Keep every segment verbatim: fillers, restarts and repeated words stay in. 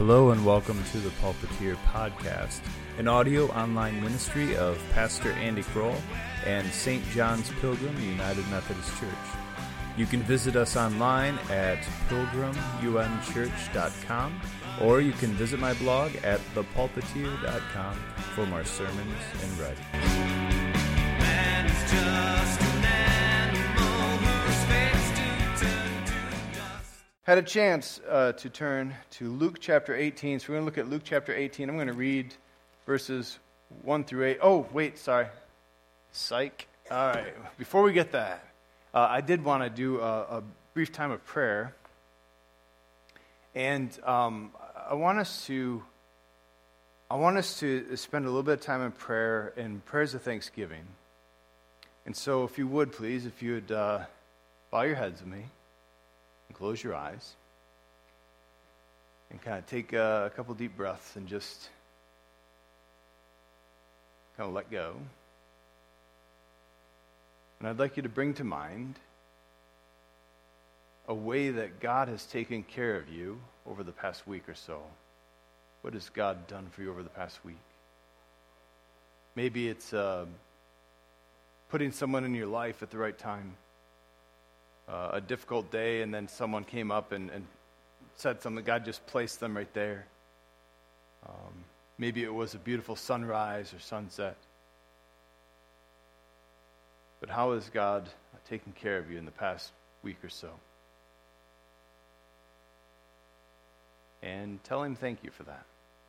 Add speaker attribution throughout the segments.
Speaker 1: Hello and welcome to the Pulpiteer Podcast, an audio online ministry of Pastor Andy Kroll and Saint John's Pilgrim United Methodist Church. You can visit us online at pilgrim u m church dot com, or you can visit my blog at the pulpiteer dot com for more sermons and writing. Man is just an animal who expects to turn to dust.
Speaker 2: Had a chance uh, to turn to Luke chapter eighteen, so we're going to look at Luke chapter eighteen. I'm going to read verses one through eight. Oh, wait, sorry. Psych. All right, before we get that, uh, I did want to do a, a brief time of prayer. And um, I want us to I want us to spend a little bit of time in prayer and prayers of thanksgiving. And so if you would, please, if you would uh, bow your heads with me and close your eyes and kind of take uh, a couple deep breaths and just kind of let go. And I'd like you to bring to mind a way that God has taken care of you over the past week or so. What has God done for you over the past week? Maybe it's uh, putting someone in your life at the right time. Uh, a difficult day, and then someone came up and, and said something. God just placed them right there. Um, maybe it was a beautiful sunrise or sunset. But how has God taken care of you in the past week or so? And tell him thank you for that.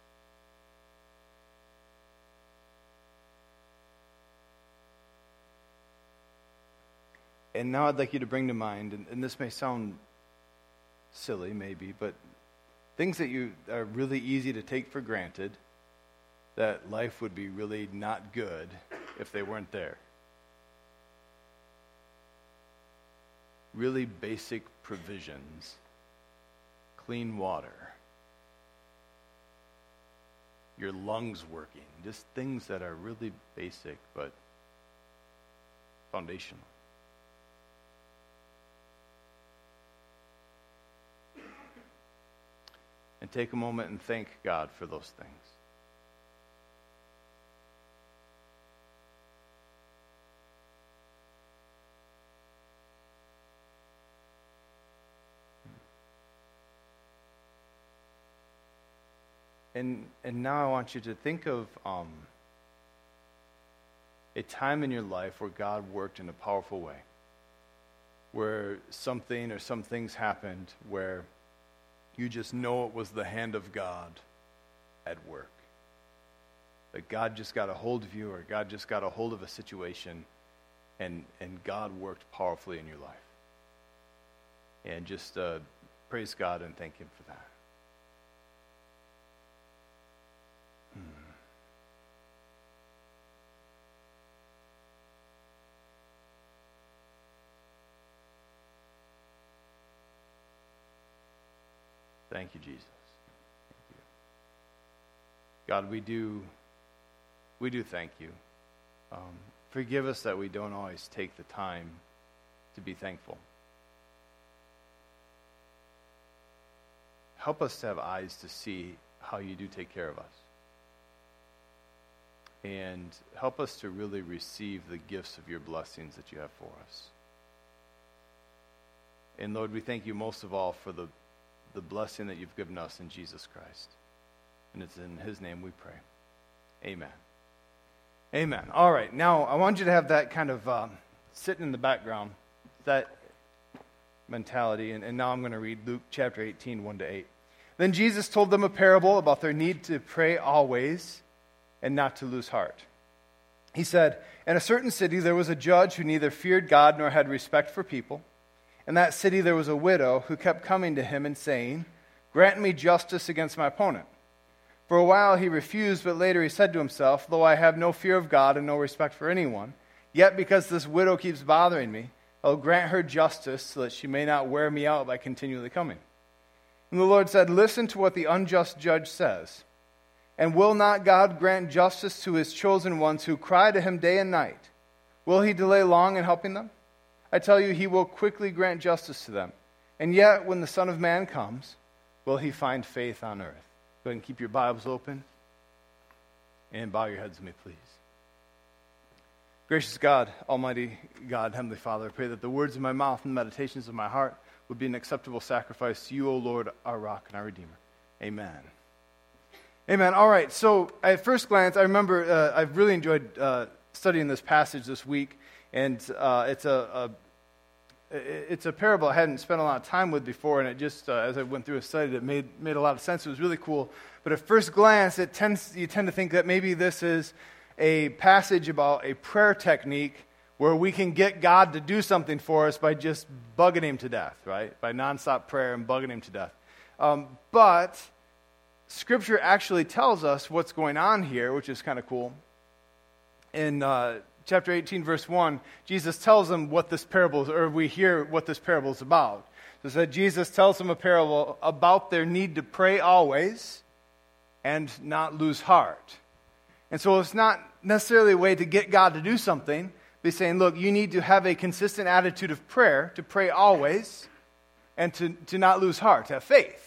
Speaker 2: And now I'd like you to bring to mind, and, and this may sound silly maybe, but things that you are really easy to take for granted, that life would be really not good if they weren't there. Really basic provisions, clean water, your lungs working, just things that are really basic but foundational. And take a moment and thank God for those things. And and now I want you to think of um, a time in your life where God worked in a powerful way, where something or some things happened where you just know it was the hand of God at work. That God just got a hold of you, or God just got a hold of a situation, and, and God worked powerfully in your life. And just uh, praise God and thank him for that. Hmm. Thank you, Jesus. Thank you. God, we do, we do thank you. Um, forgive us that we don't always take the time to be thankful. Help us to have eyes to see how you do take care of us. And help us to really receive the gifts of your blessings that you have for us. And Lord, we thank you most of all for the the blessing that you've given us in Jesus Christ. And it's in his name we pray. Amen. Amen. All right, now I want you to have that kind of um, sitting in the background, that mentality. And, and now I'm going to read Luke chapter eighteen, one to eight. Then Jesus told them a parable about their need to pray always and not to lose heart. He said, in a certain city there was a judge who neither feared God nor had respect for people. In that city there was a widow who kept coming to him and saying, grant me justice against my opponent. For a while he refused, but later he said to himself, though I have no fear of God and no respect for anyone, yet because this widow keeps bothering me, I'll grant her justice so that she may not wear me out by continually coming. And the Lord said, listen to what the unjust judge says. And will not God grant justice to his chosen ones who cry to him day and night? Will he delay long in helping them? I tell you, he will quickly grant justice to them. And yet, when the Son of Man comes, will he find faith on earth? Go ahead and keep your Bibles open and bow your heads with me, please. Gracious God, Almighty God, Heavenly Father, I pray that the words of my mouth and the meditations of my heart would be an acceptable sacrifice to you, O Lord, our rock and our Redeemer. Amen. Amen. All right, so at first glance, I remember uh, I've really enjoyed uh, studying this passage this week, and uh, it's a, a it's a parable I hadn't spent a lot of time with before, and it just, uh, as I went through a study, it made made a lot of sense. It was really cool. But at first glance, it tends you tend to think that maybe this is a passage about a prayer technique where we can get God to do something for us by just bugging him to death, right? By nonstop prayer and bugging him to death. Um, but Scripture actually tells us what's going on here, which is kind of cool. In uh, chapter eighteen, verse one, Jesus tells them what this parable is, or we hear what this parable is about. So it said Jesus tells them a parable about their need to pray always and not lose heart. And so it's not necessarily a way to get God to do something. He's saying, look, you need to have a consistent attitude of prayer, to pray always, and to, to not lose heart, to have faith.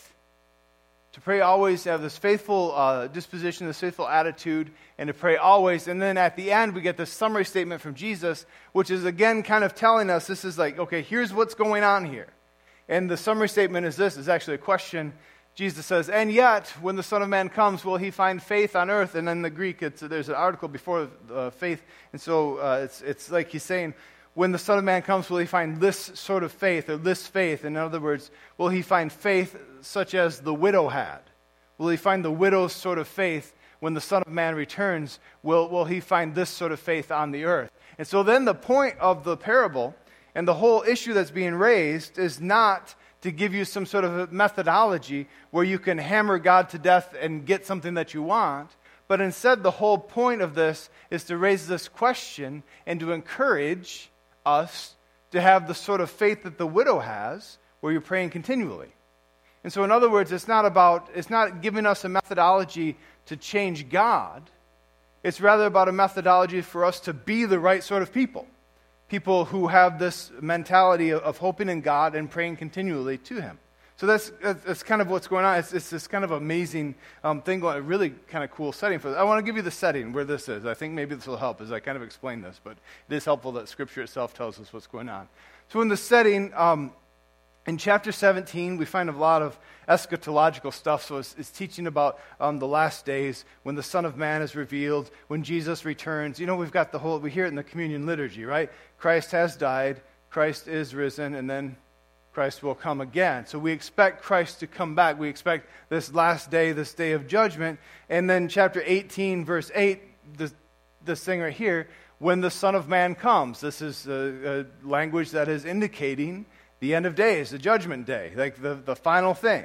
Speaker 2: To pray always, to have this faithful uh, disposition, this faithful attitude, and to pray always. And then at the end, we get this summary statement from Jesus, which is again kind of telling us, this is like, okay, here's what's going on here. And the summary statement is this, is actually a question. Jesus says, and yet, when the Son of Man comes, will he find faith on earth? And in the Greek, it's, there's an article before uh, faith. And so uh, it's, it's like he's saying, when the Son of Man comes, will he find this sort of faith, or this faith? In other words, will he find faith such as the widow had? Will he find the widow's sort of faith when the Son of Man returns? Will, will he find this sort of faith on the earth? And so then the point of the parable and the whole issue that's being raised is not to give you some sort of a methodology where you can hammer God to death and get something that you want, but instead the whole point of this is to raise this question and to encourage us to have the sort of faith that the widow has, where you're praying continually. And so in other words, it's not about, it's not giving us a methodology to change God. It's rather about a methodology for us to be the right sort of people. People who have this mentality of, of hoping in God and praying continually to him. So that's, that's kind of what's going on. It's, it's this kind of amazing um, thing going on, a really kind of cool setting for this. I want to give you the setting where this is. I think maybe this will help as I kind of explain this, but it is helpful that Scripture itself tells us what's going on. So in the setting, um, in chapter seventeen, we find a lot of eschatological stuff. So it's, it's teaching about um, the last days, when the Son of Man is revealed, when Jesus returns. You know, we've got the whole, we hear it in the communion liturgy, right? Christ has died, Christ is risen, and then Christ will come again. So we expect Christ to come back. We expect this last day, this day of judgment. And then chapter eighteen, verse eight, this, this thing right here, when the Son of Man comes. This is a, a language that is indicating the end of days, the judgment day, like the, the final thing.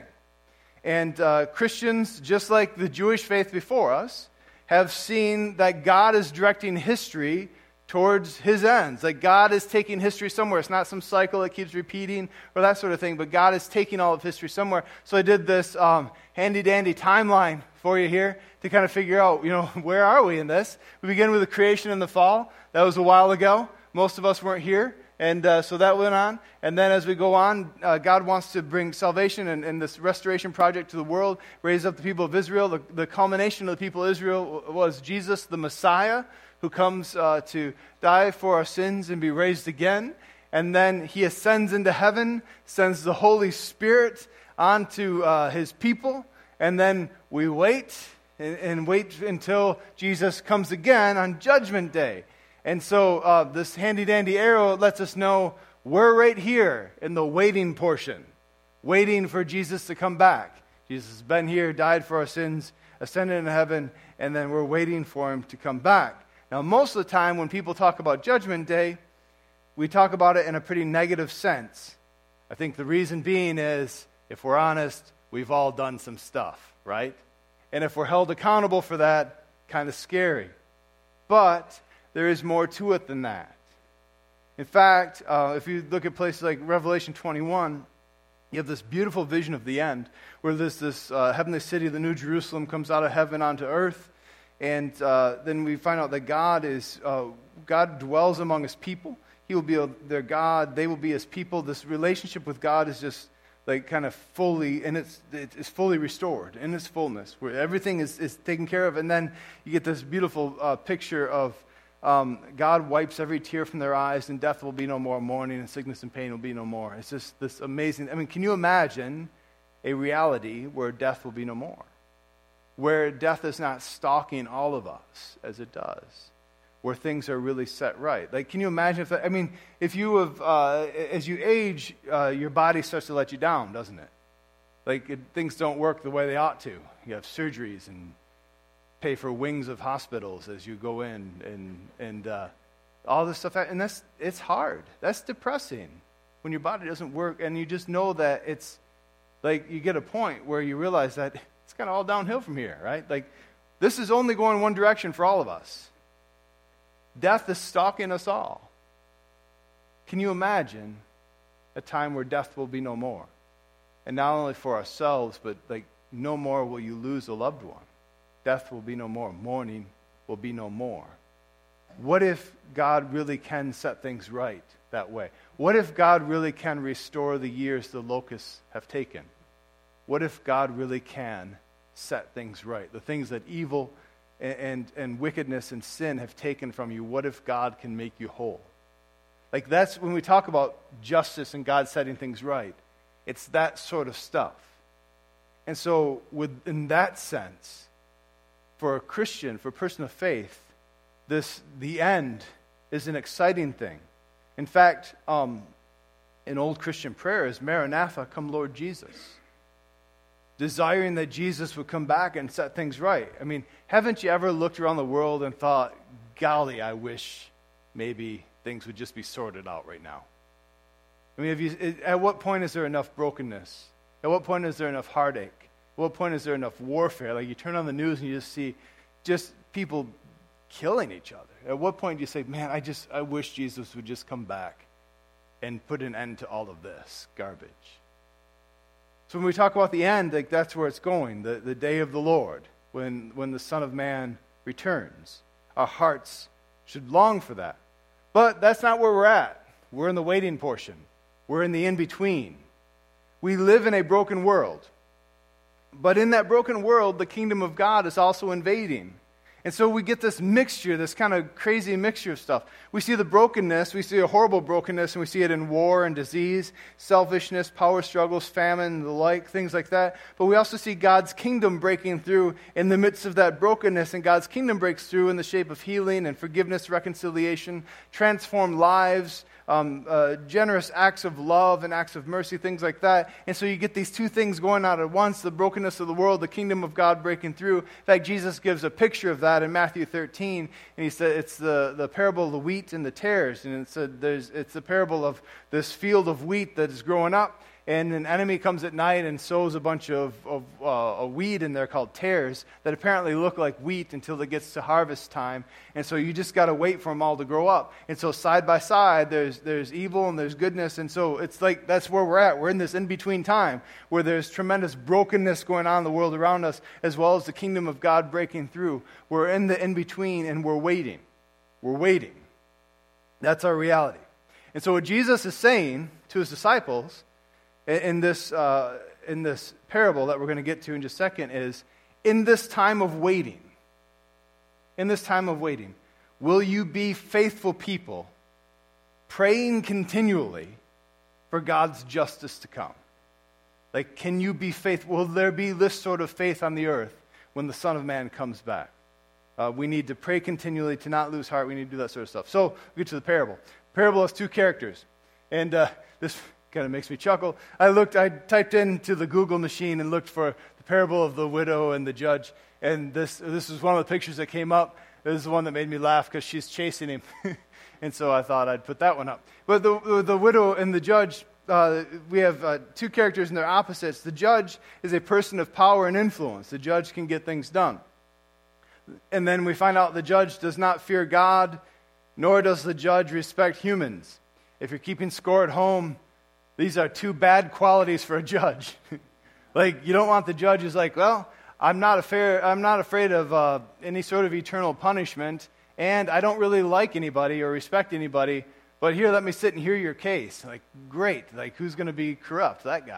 Speaker 2: And uh, Christians, just like the Jewish faith before us, have seen that God is directing history towards his ends. Like God is taking history somewhere. It's not some cycle that keeps repeating or that sort of thing, but God is taking all of history somewhere. So I did this um, handy-dandy timeline for you here to kind of figure out, you know, where are we in this? We begin with the creation and the fall. That was a while ago. Most of us weren't here. And uh, so that went on. And then as we go on, uh, God wants to bring salvation and, and this restoration project to the world, raise up the people of Israel. The, the culmination of the people of Israel was Jesus, the Messiah, who comes uh, to die for our sins and be raised again. And then he ascends into heaven, sends the Holy Spirit onto uh, his people. And then we wait and, and wait until Jesus comes again on Judgment Day. And so uh, this handy-dandy arrow lets us know we're right here in the waiting portion, waiting for Jesus to come back. Jesus has been here, died for our sins, ascended into heaven, and then we're waiting for him to come back. Now, most of the time when people talk about Judgment Day, we talk about it in a pretty negative sense. I think the reason being is, if we're honest, we've all done some stuff, right? And if we're held accountable for that, kind of scary. But there is more to it than that. In fact, uh, if you look at places like Revelation twenty-one, you have this beautiful vision of the end, where this, this uh, heavenly city, the New Jerusalem, comes out of heaven onto earth, and uh, then we find out that God is uh, God dwells among his people. He will be a, their God. They will be his people. This relationship with God is just like kind of fully, and it's it's fully restored in its fullness, where everything is, is taken care of. And then you get this beautiful uh, picture of um, God wipes every tear from their eyes, and death will be no more, mourning and sickness and pain will be no more. It's just this amazing, I mean, can you imagine a reality where death will be no more? Where death is not stalking all of us as it does, where things are really set right. Like, can you imagine if that, I mean, if you have, uh, as you age, uh, your body starts to let you down, doesn't it? Like, it, things don't work the way they ought to. You have surgeries and pay for wings of hospitals as you go in, and and uh, all this stuff, and that's, it's hard. That's depressing when your body doesn't work, and you just know that it's, like, you get a point where you realize that it's kind of all downhill from here, right? Like, this is only going one direction for all of us. Death is stalking us all. Can you imagine a time where death will be no more? And not only for ourselves, but like no more will you lose a loved one. Death will be no more. Mourning will be no more. What if God really can set things right that way? What if God really can restore the years the locusts have taken? What if God really can set things right? The things that evil and, and, and wickedness and sin have taken from you, what if God can make you whole? Like, that's when we talk about justice and God setting things right. It's that sort of stuff. And so, with, in that sense, for a Christian, for a person of faith, this the end is an exciting thing. In fact, um, an old Christian prayer is, Maranatha, come Lord Jesus. Desiring that Jesus would come back and set things right. I mean, haven't you ever looked around the world and thought, golly, I wish maybe things would just be sorted out right now? I mean, have you, at what point is there enough brokenness? At what point is there enough heartache? At what point is there enough warfare? Like, you turn on the news and you just see just people killing each other. At what point do you say, man, I just, I wish Jesus would just come back and put an end to all of this garbage? So when we talk about the end, like, that's where it's going, the, the day of the Lord, when, when the Son of Man returns. Our hearts should long for that. But that's not where we're at. We're in the waiting portion. We're in the in-between. We live in a broken world. But in that broken world, the kingdom of God is also invading. And so we get this mixture, this kind of crazy mixture of stuff. We see the brokenness, we see a horrible brokenness, and we see it in war and disease, selfishness, power struggles, famine, the like, things like that. But we also see God's kingdom breaking through in the midst of that brokenness, and God's kingdom breaks through in the shape of healing and forgiveness, reconciliation, transformed lives, Um, uh, generous acts of love and acts of mercy, things like that. And so you get these two things going on at once, the brokenness of the world, the kingdom of God breaking through. In fact, Jesus gives a picture of that in Matthew thirteen, and he said it's the, the parable of the wheat and the tares. And it said there's, it's the parable of this field of wheat that is growing up, and an enemy comes at night and sows a bunch of, of uh, a weed in there called tares that apparently look like wheat until it gets to harvest time. And so you just got to wait for them all to grow up. And so side by side, there's there's evil and there's goodness. And so it's like that's where we're at. We're in this in-between time where there's tremendous brokenness going on in the world around us, as well as the kingdom of God breaking through. We're in the in-between, and we're waiting. We're waiting. That's our reality. And so what Jesus is saying to his disciples in this uh, in this parable that we're going to get to in just a second is, in this time of waiting, in this time of waiting, will you be faithful people, praying continually for God's justice to come? Like, can you be faithful? Will there be this sort of faith on the earth when the Son of Man comes back? Uh, we need to pray continually, to not lose heart. We need to do that sort of stuff. So, we get to the parable. The parable has two characters. And uh, this kind of makes me chuckle. I looked, I typed into the Google machine and looked for the parable of the widow and the judge. And this this is one of the pictures that came up. This is the one that made me laugh because she's chasing him. And so I thought I'd put that one up. But the, the widow and the judge, uh, we have uh, two characters and they're opposites. The judge is a person of power and influence. The judge can get things done. And then we find out the judge does not fear God, nor does the judge respect humans. If you're keeping score at home, these are two bad qualities for a judge. Like, you don't want the judge who's like, well, I'm not afraid, I'm not afraid of uh, any sort of eternal punishment, and I don't really like anybody or respect anybody, but here, let me sit and hear your case. Like, great. Like, who's going to be corrupt? That guy.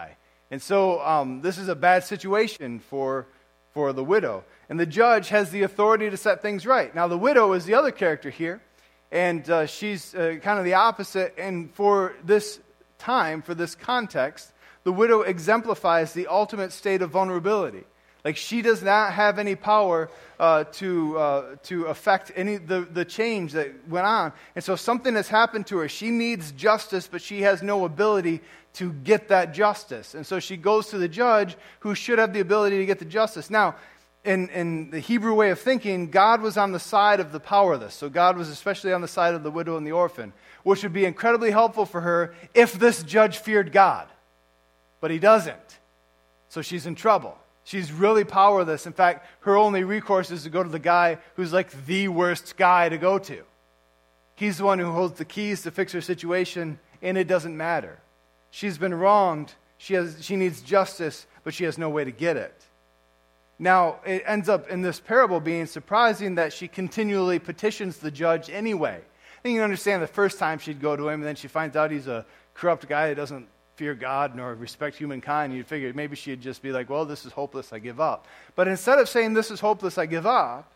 Speaker 2: And so um, this is a bad situation for, for the widow. And the judge has the authority to set things right. Now, the widow is the other character here, and uh, she's uh, kind of the opposite. And for this time, for this context, the widow exemplifies the ultimate state of vulnerability. Like, she does not have any power uh, to uh, to affect any the, the change that went on. And so something has happened to her. She needs justice, but she has no ability to get that justice. And so she goes to the judge, who should have the ability to get the justice. Now, in, in the Hebrew way of thinking, God was on the side of the powerless. So God was especially on the side of the widow and the orphan, which would be incredibly helpful for her if this judge feared God. But he doesn't. So she's in trouble. She's really powerless. In fact, her only recourse is to go to the guy who's like the worst guy to go to. He's the one who holds the keys to fix her situation, and it doesn't matter. She's been wronged. She has, she needs justice, but she has no way to get it. Now, it ends up in this parable being surprising that she continually petitions the judge anyway. I think you can understand the first time she'd go to him, and then she finds out he's a corrupt guy that doesn't fear God nor respect humankind. You'd figure maybe she'd just be like, well, this is hopeless, I give up. But instead of saying, this is hopeless, I give up,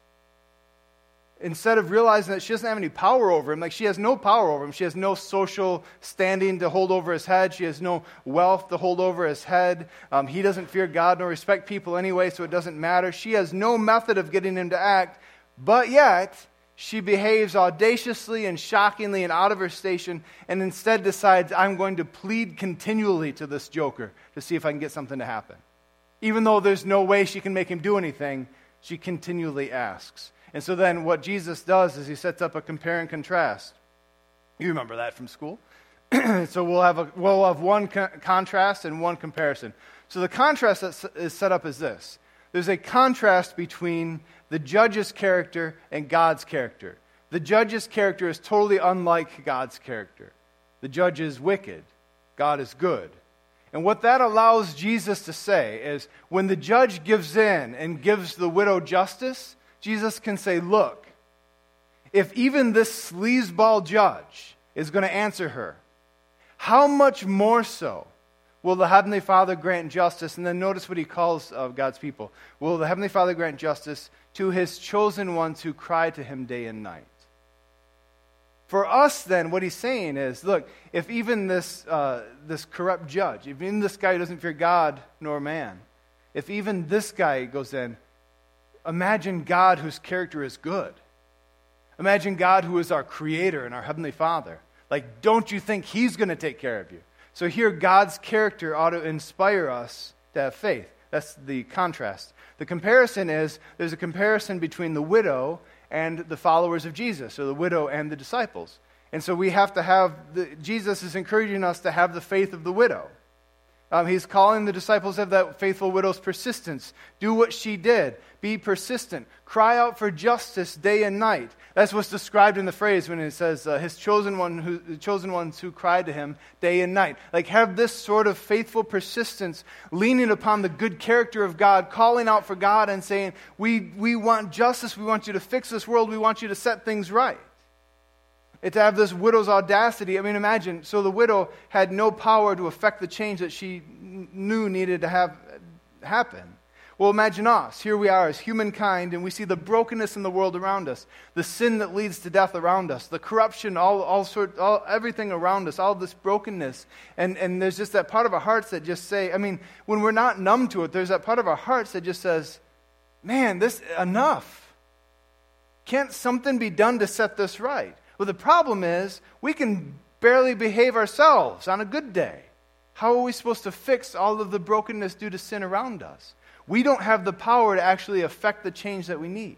Speaker 2: instead of realizing that she doesn't have any power over him, like she has no power over him, she has no social standing to hold over his head, she has no wealth to hold over his head, um, he doesn't fear God nor respect people anyway, so it doesn't matter. She has no method of getting him to act, but yet she behaves audaciously and shockingly and out of her station, and instead decides, I'm going to plead continually to this joker to see if I can get something to happen. Even though there's no way she can make him do anything, she continually asks. And so then what Jesus does is he sets up a compare and contrast. You remember that from school. So we'll have, a, we'll have one co- contrast and one comparison. So the contrast that is set up is this. There's a contrast between the judge's character and God's character. The judge's character is totally unlike God's character. The judge is wicked. God is good. And what that allows Jesus to say is, when the judge gives in and gives the widow justice, Jesus can say, look, if even this sleazeball judge is going to answer her, how much more so will the Heavenly Father grant justice? And then notice what he calls uh, God's people. Will the Heavenly Father grant justice to his chosen ones who cry to him day and night? For us, then, what he's saying is, look, if even this uh, this corrupt judge, if even this guy who doesn't fear God nor man, if even this guy goes in, imagine God whose character is good. Imagine God who is our Creator and our Heavenly Father. Like, don't you think he's going to take care of you? So here, God's character ought to inspire us to have faith. That's the contrast. The comparison is, there's a comparison between the widow and the followers of Jesus, or the widow and the disciples. And so we have to have, the, Jesus is encouraging us to have the faith of the widow. Um, he's calling the disciples to have that faithful widow's persistence. Do what she did. Be persistent. Cry out for justice day and night. That's what's described in the phrase when it says, uh, his chosen one, who, the chosen ones who cried to him day and night. Like, have this sort of faithful persistence, leaning upon the good character of God, calling out for God and saying, we, we want justice. We want you to fix this world. We want you to set things right. It to have this widow's audacity. I mean, imagine, so the widow had no power to affect the change that she knew needed to have happen. Well, imagine us. Here we are as humankind, and we see the brokenness in the world around us, the sin that leads to death around us, the corruption, all, all sort, all, everything around us, all this brokenness. And, and there's just that part of our hearts that just say, I mean, when we're not numb to it, there's that part of our hearts that just says, man, this, enough. Can't something be done to set this right? Well, the problem is, we can barely behave ourselves on a good day. How are we supposed to fix all of the brokenness due to sin around us? We don't have the power to actually affect the change that we need.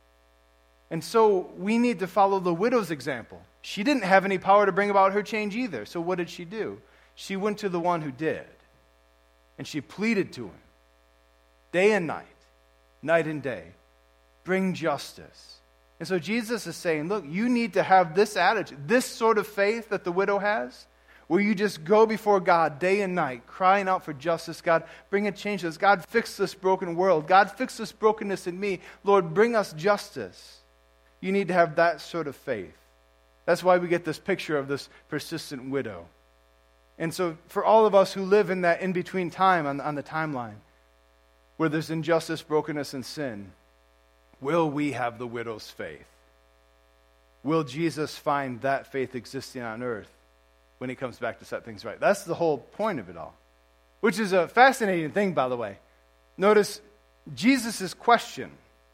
Speaker 2: And so we need to follow the widow's example. She didn't have any power to bring about her change either. So what did she do? She went to the one who did. And she pleaded to him, day and night, night and day, bring justice. And so Jesus is saying, look, you need to have this attitude, this sort of faith that the widow has, where you just go before God day and night, crying out for justice. God, bring a change to this. God, fix this broken world. God, fix this brokenness in me. Lord, bring us justice. You need to have that sort of faith. That's why we get this picture of this persistent widow. And so for all of us who live in that in-between time on, on the timeline, where there's injustice, brokenness, and sin, will we have the widow's faith? Will Jesus find that faith existing on earth when he comes back to set things right? That's the whole point of it all, which is a fascinating thing, by the way. Notice Jesus' question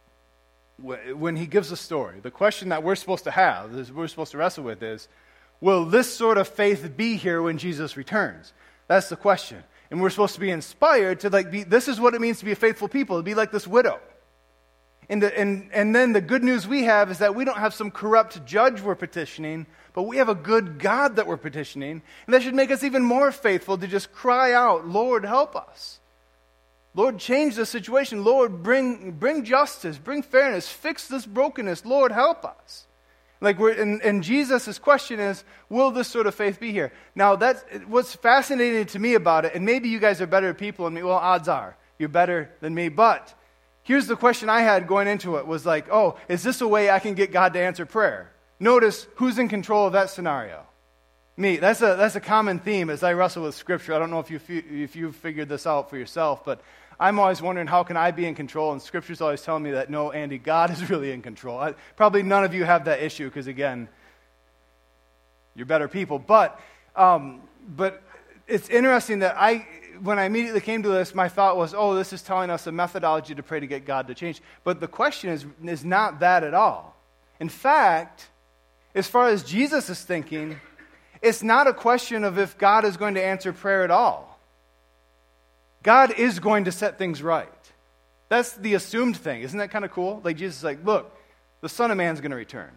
Speaker 2: when he gives a story. The question that we're supposed to have, that we're supposed to wrestle with is, will this sort of faith be here when Jesus returns? That's the question. And we're supposed to be inspired to like be, this is what it means to be a faithful people, to be like this widow. And, the, and, and then the good news we have is that we don't have some corrupt judge we're petitioning, but we have a good God that we're petitioning. And that should make us even more faithful to just cry out, Lord, help us. Lord, change the situation. Lord, bring, bring justice, bring fairness, fix this brokenness. Lord, help us. Like we're, and, and Jesus' question is, will this sort of faith be here? Now, that's what's fascinating to me about it, and maybe you guys are better people than me. Well, odds are you're better than me. But here's the question I had going into it was like, oh, is this a way I can get God to answer prayer? Notice who's in control of that scenario. Me. That's a that's a common theme as I wrestle with Scripture. I don't know if you if you've figured this out for yourself, but I'm always wondering, how can I be in control? And Scripture's always telling me that, no, Andy, God is really in control. I, probably none of you have that issue because, again, you're better people. But um, but it's interesting that I, when I immediately came to this, my thought was, oh, this is telling us a methodology to pray to get God to change. But the question is, is not that at all. In fact, as far as Jesus is thinking, it's not a question of if God is going to answer prayer at all. God is going to set things right. That's the assumed thing. Isn't that kind of cool? Like Jesus is like, look, the Son of Man's going to return.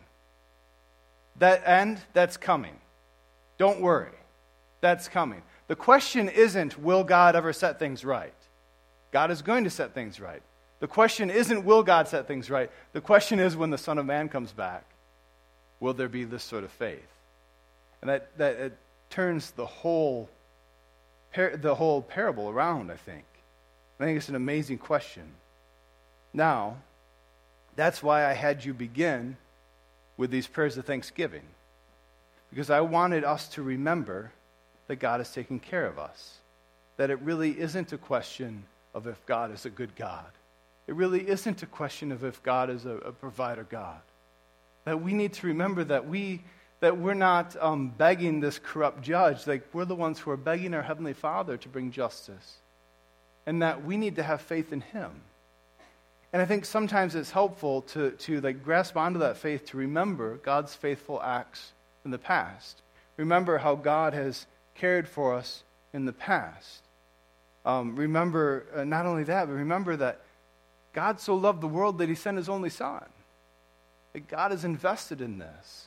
Speaker 2: That end, that's coming. Don't worry. That's coming. The question isn't, will God ever set things right? God is going to set things right. The question isn't, will God set things right? The question is, when the Son of Man comes back, will there be this sort of faith? And that, that it turns the whole the whole parable around, I think. I think it's an amazing question. Now, that's why I had you begin with these prayers of thanksgiving. Because I wanted us to remember that God is taking care of us. That it really isn't a question of if God is a good God. It really isn't a question of if God is a, a provider God. That we need to remember that we that we're not um, begging this corrupt judge. Like, we're the ones who are begging our Heavenly Father to bring justice. And that we need to have faith in Him. And I think sometimes it's helpful to, to like grasp onto that faith, to remember God's faithful acts in the past. Remember how God has cared for us in the past. Um, remember, uh, not only that, but remember that God so loved the world that He sent His only Son. That God is invested in this.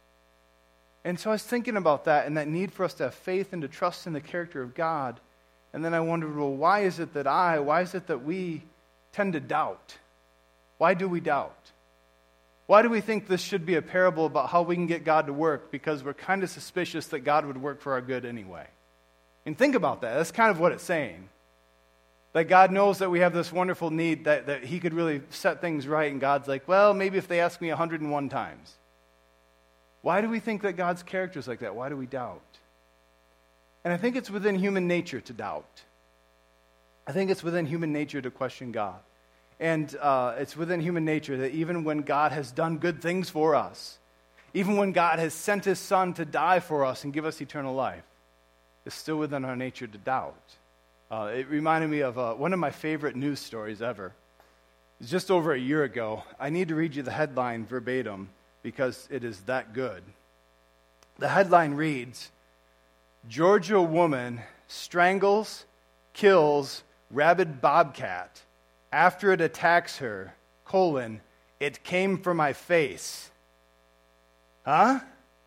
Speaker 2: And so I was thinking about that and that need for us to have faith and to trust in the character of God. And then I wondered, well, why is it that I, why is it that we tend to doubt? Why do we doubt? Why do we think this should be a parable about how we can get God to work? Because we're kind of suspicious that God would work for our good anyway. And think about that. That's kind of what it's saying. That God knows that we have this wonderful need, that, that He could really set things right. And God's like, well, maybe if they ask me one hundred and one times. Why do we think that God's character is like that? Why do we doubt? And I think it's within human nature to doubt. I think it's within human nature to question God. And uh, it's within human nature that even when God has done good things for us, even when God has sent His Son to die for us and give us eternal life, it's still within our nature to doubt. Uh, it reminded me of uh, one of my favorite news stories ever. It was just over a year ago. I need to read you the headline verbatim, because it is that good. The headline reads, Georgia woman strangles, kills rabid bobcat after it attacks her, colon, it came for my face. Huh?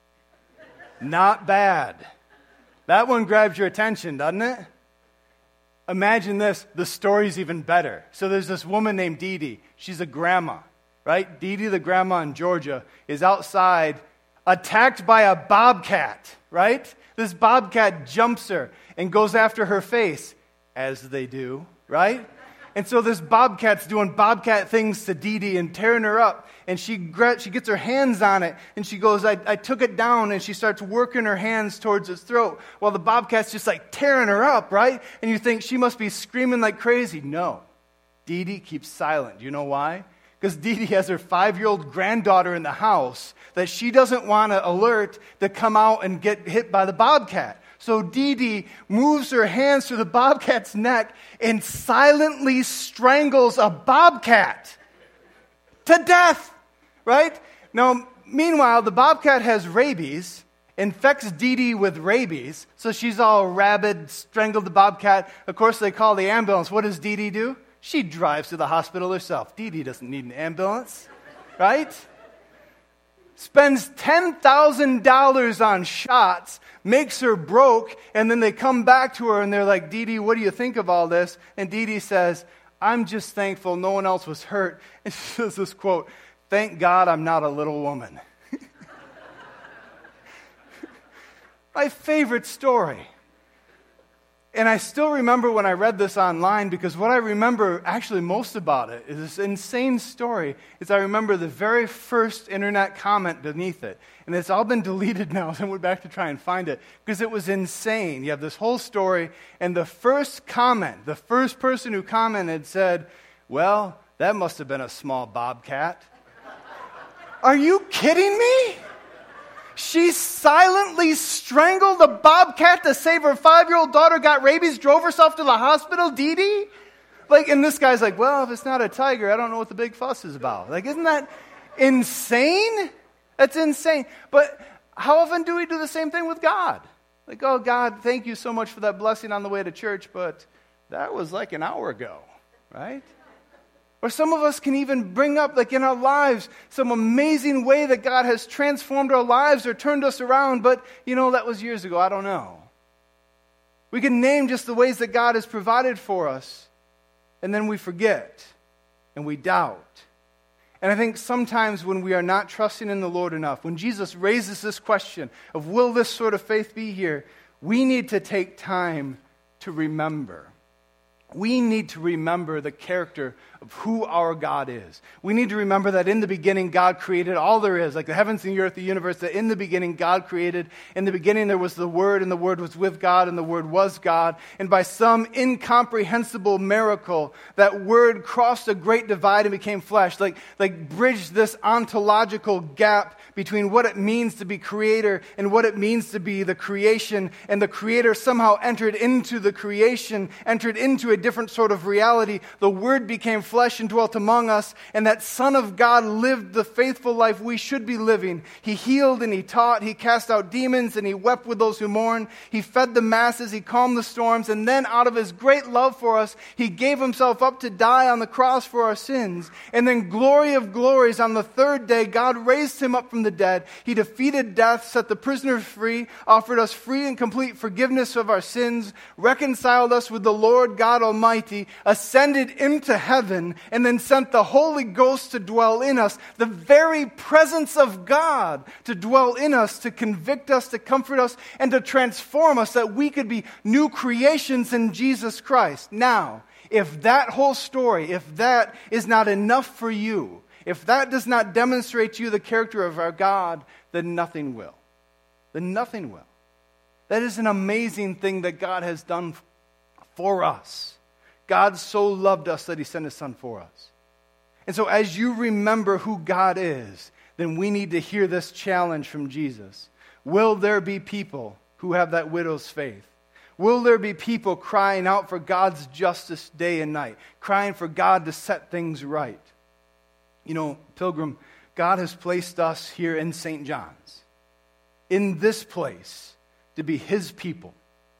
Speaker 2: Not bad. That one grabs your attention, doesn't it? Imagine this, the story's even better. So there's this woman named Dee Dee. She's a grandma. Right? Dee Dee, the grandma in Georgia, is outside attacked by a bobcat, right? This bobcat jumps her and goes after her face, as they do, right? And so this bobcat's doing bobcat things to Dee Dee and tearing her up. And she she gets her hands on it, and she goes, I, I took it down, and she starts working her hands towards its throat while the bobcat's just like tearing her up, right? And you think she must be screaming like crazy. No. Dee Dee keeps silent. Do you know why? Because Dee Dee has her five-year-old granddaughter in the house that she doesn't want to alert to come out and get hit by the bobcat. So Dee Dee moves her hands to the bobcat's neck and silently strangles a bobcat to death, right? Now, meanwhile, the bobcat has rabies, infects Dee Dee with rabies, so she's all rabid, strangled the bobcat. Of course, they call the ambulance. What does Dee Dee do? She drives to the hospital herself. Dee Dee doesn't need an ambulance, right? Spends ten thousand dollars on shots, makes her broke, and then they come back to her and they're like, Dee Dee, what do you think of all this? And Dee Dee says, I'm just thankful no one else was hurt. And she says this quote, thank God I'm not a little woman. My favorite story. And I still remember when I read this online, because what I remember actually most about it is this insane story, is I remember the very first internet comment beneath it. And it's all been deleted now, so I went back to try and find it, because it was insane. You have this whole story, and the first comment, the first person who commented said, well, that must have been a small bobcat. Are you kidding me? She silently strangled a bobcat to save her five-year-old daughter, got rabies, drove herself to the hospital, Dee Dee? Like, and this guy's like, well, if it's not a tiger, I don't know what the big fuss is about. Like, isn't that insane? That's insane. But how often do we do the same thing with God? Like, oh, God, thank you so much for that blessing on the way to church, but that was like an hour ago, right? Or some of us can even bring up, like in our lives, some amazing way that God has transformed our lives or turned us around, but, you know, that was years ago. I don't know. We can name just the ways that God has provided for us, and then we forget, and we doubt. And I think sometimes when we are not trusting in the Lord enough, when Jesus raises this question of will this sort of faith be here, we need to take time to remember. We need to remember the character of who our God is. We need to remember that in the beginning, God created all there is, like the heavens and the earth, the universe, that in the beginning, God created. In the beginning, there was the Word, and the Word was with God, and the Word was God. And by some incomprehensible miracle, that Word crossed a great divide and became flesh, like, like bridged this ontological gap between what it means to be creator and what it means to be the creation. And the creator somehow entered into the creation, entered into a different sort of reality. The Word became flesh and dwelt among us, and that Son of God lived the faithful life we should be living. He healed and he taught, he cast out demons, and he wept with those who mourn. He fed the masses, he calmed the storms, and then out of his great love for us, he gave himself up to die on the cross for our sins. And then glory of glories, on the third day, God raised him up from the dead. He defeated death, set the prisoners free, offered us free and complete forgiveness of our sins, reconciled us with the Lord God Almighty, ascended into heaven, and then sent the Holy Ghost to dwell in us, the very presence of God to dwell in us, to convict us, to comfort us, and to transform us that we could be new creations in Jesus Christ. Now, if that whole story, if that is not enough for you, if that does not demonstrate to you the character of our God, then nothing will. Then nothing will. That is an amazing thing that God has done for us. God so loved us that he sent his Son for us. And so as you remember who God is, then we need to hear this challenge from Jesus. Will there be people who have that widow's faith? Will there be people crying out for God's justice day and night, crying for God to set things right? You know, Pilgrim, God has placed us here in Saint John's, in this place, to be his people.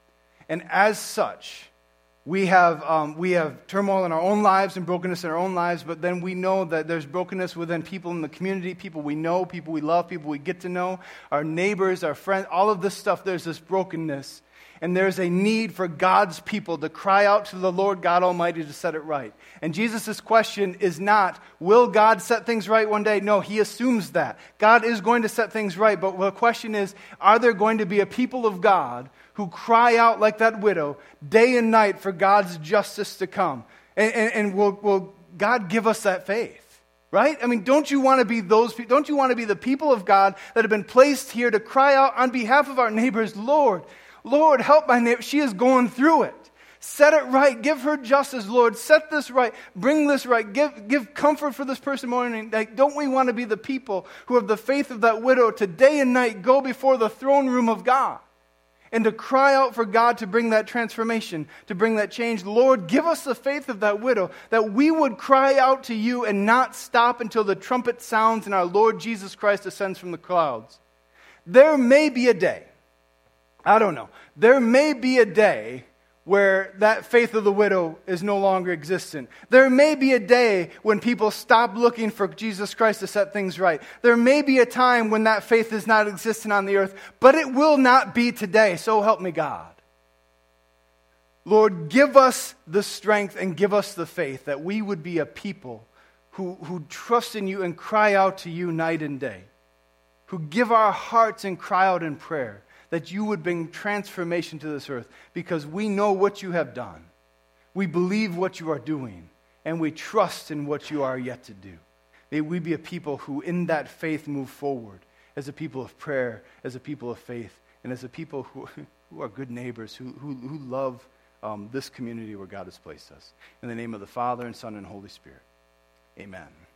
Speaker 2: And as such, we have um, we have turmoil in our own lives and brokenness in our own lives, but then we know that there's brokenness within people in the community, people we know, people we love, people we get to know, our neighbors, our friends, all of this stuff, there's this brokenness. And there's a need for God's people to cry out to the Lord God Almighty to set it right. And Jesus' question is not, will God set things right one day? No, he assumes that. God is going to set things right. But the question is, are there going to be a people of God who cry out like that widow day and night for God's justice to come? And, and, and will, will God give us that faith? Right? I mean, don't you want to be those people? Don't you want to be the people of God that have been placed here to cry out on behalf of our neighbors, Lord, Lord, help my neighbor. She is going through it. Set it right. Give her justice, Lord. Set this right. Bring this right. Give, give comfort for this person morning. Like, don't we want to be the people who have the faith of that widow to day and night go before the throne room of God and to cry out for God to bring that transformation, to bring that change? Lord, give us the faith of that widow, that we would cry out to you and not stop until the trumpet sounds and our Lord Jesus Christ ascends from the clouds. There may be a day, I don't know, there may be a day where that faith of the widow is no longer existent. There may be a day when people stop looking for Jesus Christ to set things right. There may be a time when that faith is not existent on the earth, but it will not be today, so help me God. Lord, give us the strength and give us the faith that we would be a people who, who trust in you and cry out to you night and day, who give our hearts and cry out in prayer, that you would bring transformation to this earth, because we know what you have done. We believe what you are doing, and we trust in what you are yet to do. May we be a people who in that faith move forward as a people of prayer, as a people of faith, and as a people who, who are good neighbors, who, who, who love um, this community where God has placed us. In the name of the Father, and Son, and Holy Spirit. Amen.